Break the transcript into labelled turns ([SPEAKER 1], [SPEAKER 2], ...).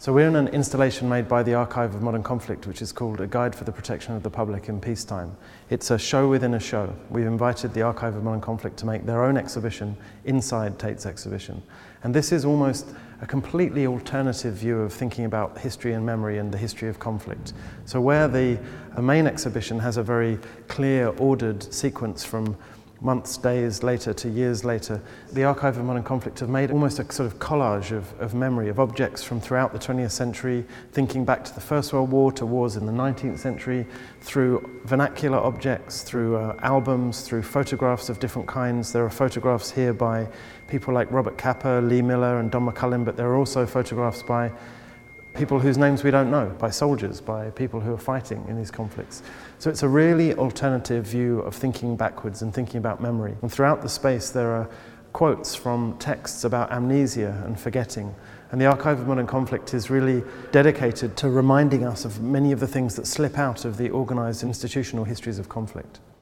[SPEAKER 1] So we're in an installation made by the Archive of Modern Conflict, which is called A Guide for the Protection of the Public in Peacetime. It's a show within a show. We've invited the Archive of Modern Conflict to make their own exhibition inside Tate's exhibition. And this is almost a completely alternative view of thinking about history and memory and the history of conflict. So where the main exhibition has a very clear, ordered sequence from months, days later to years later, the Archive of Modern Conflict have made almost a sort of collage of memory, of objects from throughout the 20th century, thinking back to the First World War, to wars in the 19th century, through vernacular objects, through albums, through photographs of different kinds. There are photographs here by people like Robert Capa, Lee Miller and Don McCullin, but there are also photographs by people whose names we don't know, by soldiers, by people who are fighting in these conflicts. So it's a really alternative view of thinking backwards and thinking about memory. And throughout the space there are quotes from texts about amnesia and forgetting. And the Archive of Modern Conflict is really dedicated to reminding us of many of the things that slip out of the organised institutional histories of conflict.